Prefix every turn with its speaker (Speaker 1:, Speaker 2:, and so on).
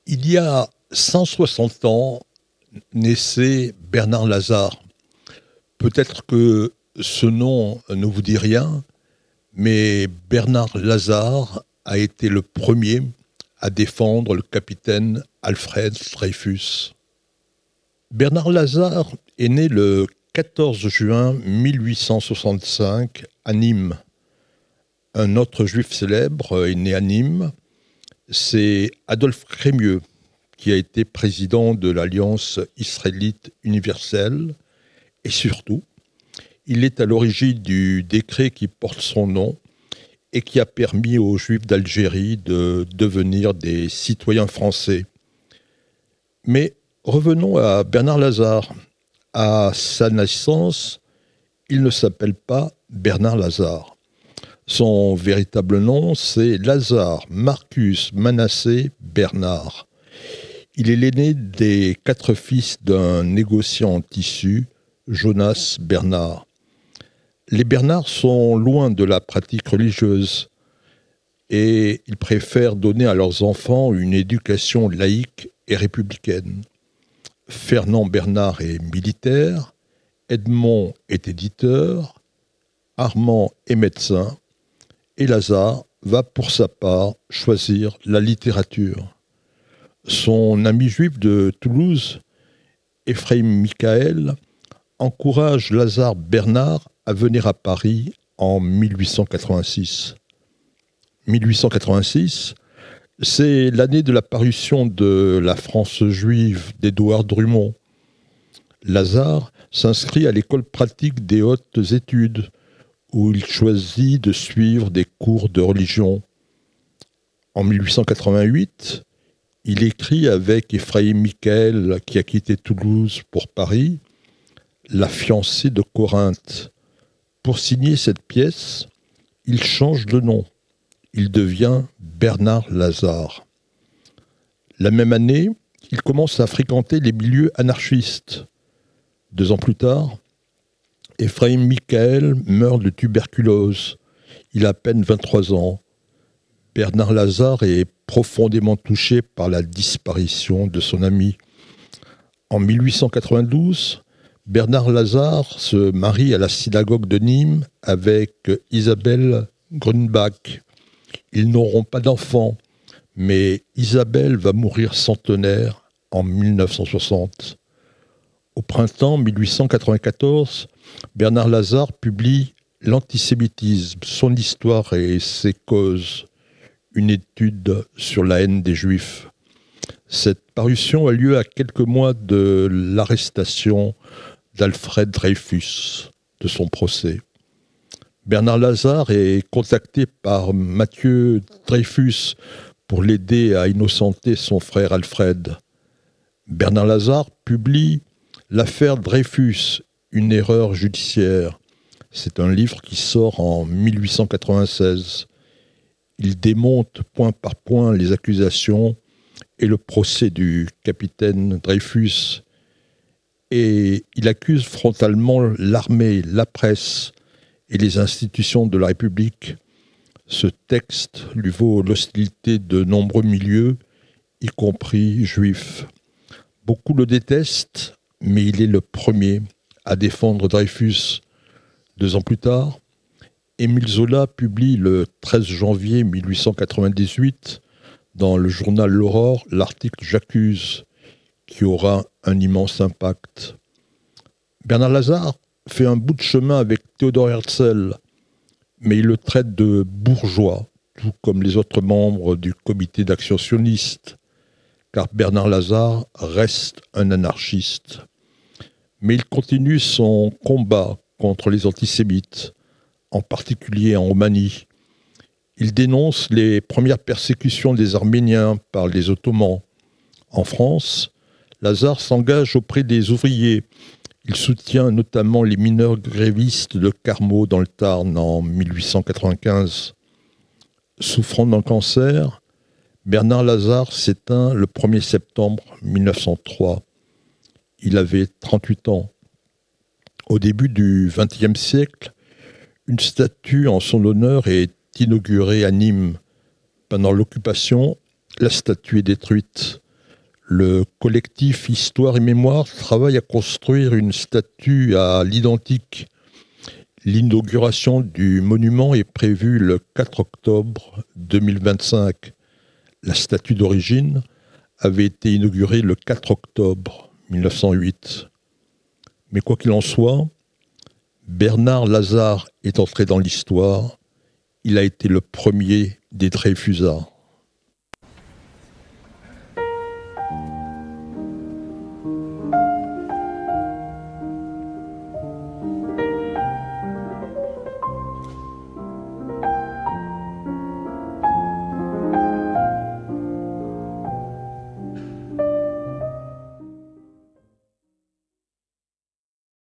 Speaker 1: Il y a 160 ans naissait Bernard Lazare. Peut-être que ce nom ne vous dit rien, mais Bernard Lazare a été le premier à défendre le capitaine Alfred Dreyfus. Bernard Lazare est né le 14 juin 1865 à Nîmes. Un autre juif célèbre est né à Nîmes, c'est Adolphe Crémieux, qui a été président de l'Alliance israélite universelle. Et surtout, il est à l'origine du décret qui porte son nom et qui a permis aux Juifs d'Algérie de devenir des citoyens français. Mais revenons à Bernard Lazare. À sa naissance, il ne s'appelle pas Bernard Lazare. Son véritable nom, c'est Lazare Marcus Manassé Bernard. Il est l'aîné des 4 fils d'un négociant en tissu, Jonas Bernard. Les Bernard sont loin de la pratique religieuse et ils préfèrent donner à leurs enfants une éducation laïque et républicaine. Fernand Bernard est militaire, Edmond est éditeur, Armand est médecin et Lazare va pour sa part choisir la littérature. Son ami juif de Toulouse, Ephraim Michael, encourage Lazare Bernard à venir à Paris en 1886. 1886, c'est l'année de la parution de La France juive d'Édouard Drummond. Lazare s'inscrit à l'école pratique des hautes études, où il choisit de suivre des cours de religion. En 1888, il écrit avec Ephraim Michael, qui a quitté Toulouse pour Paris, La fiancée de Corinthe. Pour signer cette pièce, il change de nom. Il devient Bernard Lazare. La même année, il commence à fréquenter les milieux anarchistes. 2 ans plus tard, Ephraim Michael meurt de tuberculose. Il a à peine 23 ans. Bernard Lazare est profondément touché par la disparition de son ami. En 1892, Bernard Lazare se marie à la synagogue de Nîmes avec Isabelle Grunbach. Ils n'auront pas d'enfants, mais Isabelle va mourir centenaire en 1960. Au printemps 1894, Bernard Lazare publie L'antisémitisme, son histoire et ses causes, une étude sur la haine des Juifs. Cette parution a lieu à quelques mois de l'arrestation d'Alfred Dreyfus, de son procès. Bernard Lazare est contacté par Mathieu Dreyfus pour l'aider à innocenter son frère Alfred. Bernard Lazare publie L'affaire Dreyfus, une erreur judiciaire. C'est un livre qui sort en 1896. Il démonte point par point les accusations et le procès du capitaine Dreyfus. Et il accuse frontalement l'armée, la presse et les institutions de la République. Ce texte lui vaut l'hostilité de nombreux milieux, y compris juifs. Beaucoup le détestent, mais il est le premier à défendre Dreyfus. 2 ans plus tard, Émile Zola publie le 13 janvier 1898 dans le journal L'Aurore l'article « J'accuse » qui aura un immense impact. Bernard Lazare fait un bout de chemin avec Théodore Herzl, mais il le traite de bourgeois, tout comme les autres membres du comité d'action sioniste, car Bernard Lazare reste un anarchiste. Mais il continue son combat contre les antisémites, en particulier en Roumanie. Il dénonce les premières persécutions des Arméniens par les Ottomans. En France, Lazare s'engage auprès des ouvriers. Il soutient notamment les mineurs grévistes de Carmaux dans le Tarn en 1895. Souffrant d'un cancer, Bernard Lazare s'éteint le 1er septembre 1903. Il avait 38 ans. Au début du XXe siècle, une statue en son honneur est inaugurée à Nîmes. Pendant l'occupation, la statue est détruite. Le collectif Histoire et Mémoire travaille à construire une statue à l'identique. L'inauguration du monument est prévue le 4 octobre 2025. La statue d'origine avait été inaugurée le 4 octobre 1908. Mais quoi qu'il en soit, Bernard Lazare est entré dans l'histoire. Il a été le premier des Dreyfusards.